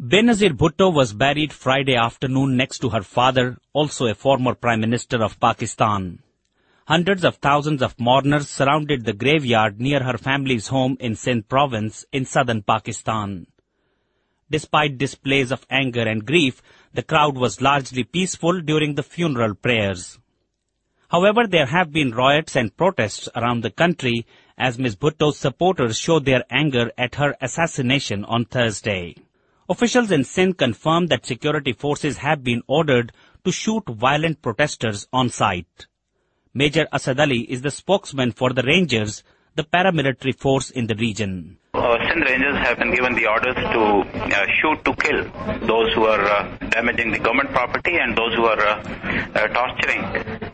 Benazir Bhutto was buried Friday afternoon next to her father, also a former Prime Minister of Pakistan. Hundreds of thousands of mourners surrounded the graveyard near her family's home in Sindh province in southern Pakistan. Despite displays of anger and grief, the crowd was largely peaceful during the funeral prayers. However, there have been riots and protests around the country as Ms. Bhutto's supporters showed their anger at her assassination on Thursday. Officials in Sindh confirmed that security forces have been ordered to shoot violent protesters on sight. Major Asad Ali is the spokesman for the Rangers, the paramilitary force in the region. Sindh Rangers have been given the orders to shoot to kill those who are damaging the government property and those who are torturing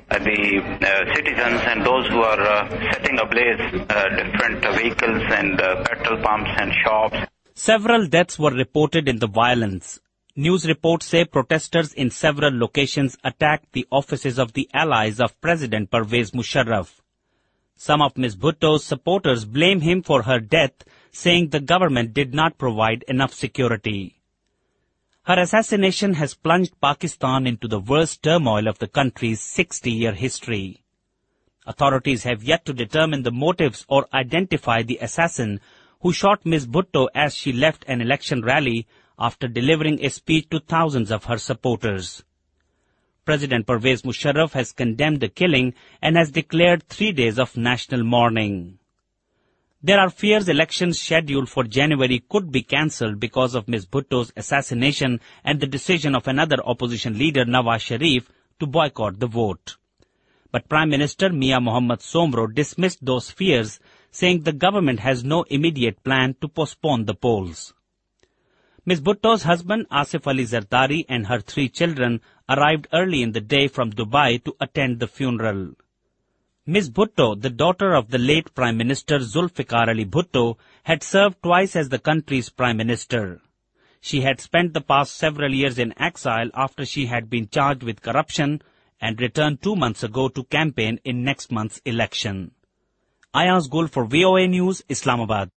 the citizens and those who are setting ablaze different vehicles and petrol pumps and shops. Several deaths were reported in the violence. News reports say protesters in several locations attacked the offices of the allies of President Pervez Musharraf. Some of Ms. Bhutto's supporters blame him for her death, saying the government did not provide enough security. Her assassination has plunged Pakistan into the worst turmoil of the country's 60-year history. Authorities have yet to determine the motives or identify the assassin who shot Ms. Bhutto as she left an election rally after delivering a speech to thousands of her supporters. President Pervez Musharraf has condemned the killing and has declared 3 days of national mourning. There are fears elections scheduled for January could be cancelled because of Ms. Bhutto's assassination and the decision of another opposition leader, Nawaz Sharif, to boycott the vote. But Prime Minister Mia Mohammad Somro dismissed those fears, saying the government has no immediate plan to postpone the polls. Ms. Bhutto's husband Asif Ali Zardari and her 3 children arrived early in the day from Dubai to attend the funeral. Ms. Bhutto, the daughter of the late Prime Minister Zulfikar Ali Bhutto, had served twice as the country's Prime Minister. She had spent the past several years in exile after she had been charged with corruption and returned 2 months ago to campaign in next month's election. Ayaz Gul for VOA News, Islamabad.